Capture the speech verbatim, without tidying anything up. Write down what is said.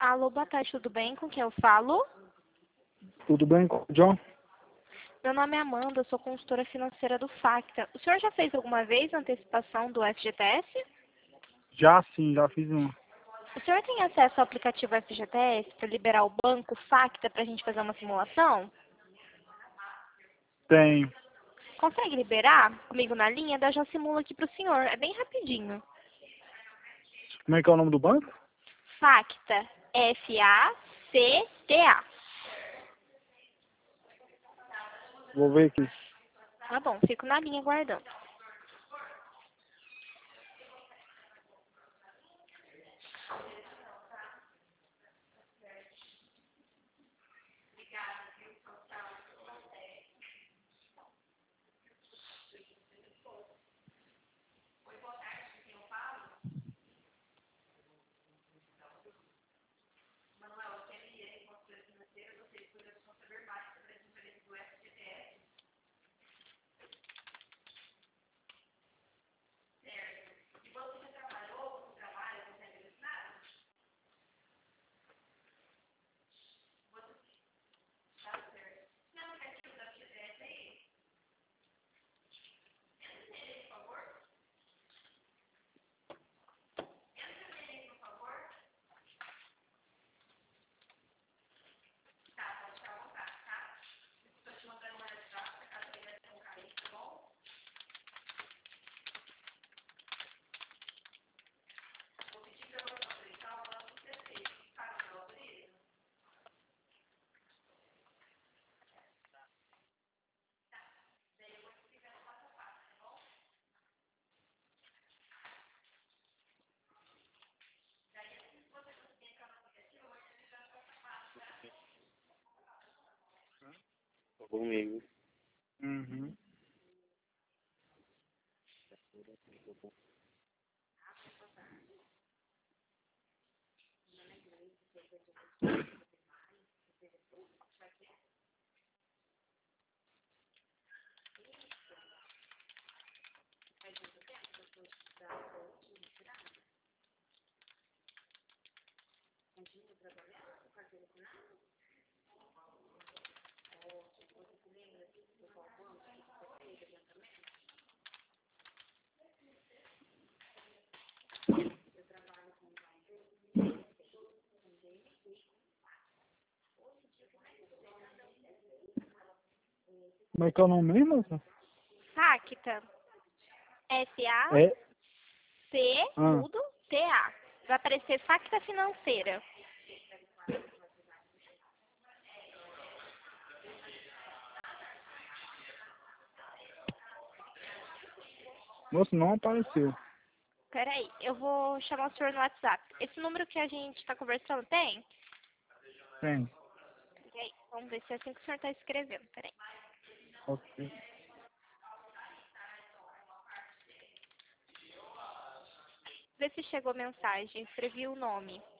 Alô, boa tarde, tudo bem? Com quem eu falo? Tudo bem com o John? Meu nome é Amanda, eu sou consultora financeira do Facta. O senhor já fez alguma vez a antecipação do F G T S? Já sim, já fiz uma. O senhor tem acesso ao aplicativo F G T S para liberar o banco Facta para a gente fazer uma simulação? Tenho. Consegue liberar comigo na linha? Daí eu já simulo aqui para o senhor. É bem rapidinho. Como é que é o nome do banco? Facta. F A C T A. Vou ver aqui. Tá bom, fico na linha aguardando. Comigo. Uhum. Como é que é o nome mesmo, moça? Facta. F A É. C, Ah. mudo, T A. Vai aparecer Facta Financeira. Moça, não apareceu. Peraí, eu vou chamar o senhor no WhatsApp. Esse número que a gente está conversando tem? Tem. Peraí, vamos ver se é assim que o senhor está escrevendo. Peraí. Ok. Vê se chegou a mensagem. Escrevi o nome.